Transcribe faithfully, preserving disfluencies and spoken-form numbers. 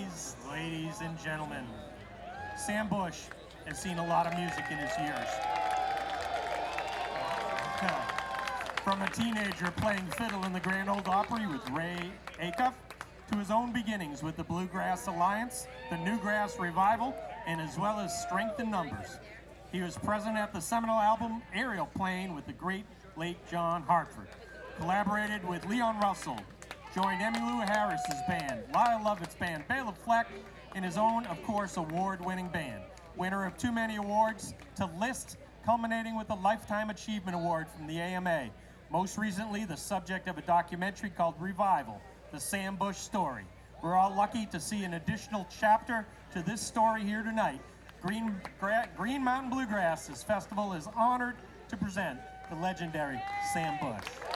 ladies, ladies and gentlemen, Sam Bush has seen a lot of music in his years. From a teenager playing fiddle in the Grand Ole Opry with Ray Acuff, to his own beginnings with the Bluegrass Alliance, the Newgrass Revival, and as well as Strength in Numbers. He was present at the seminal album Aerial Plane with the great late John Hartford. Collaborated with Leon Russell, joined Emmylou Harris's band, Lyle Lovett's band, Bela Fleck, and his own, of course, award-winning band. Winner of too many awards to list, culminating with a Lifetime Achievement Award from the A M A. Most recently, the subject of a documentary called Revival, The Sam Bush Story. We're all lucky to see an additional chapter to this story here tonight. Green, Gra Green Mountain Bluegrass's festival is honored to present the legendary Sam Bush.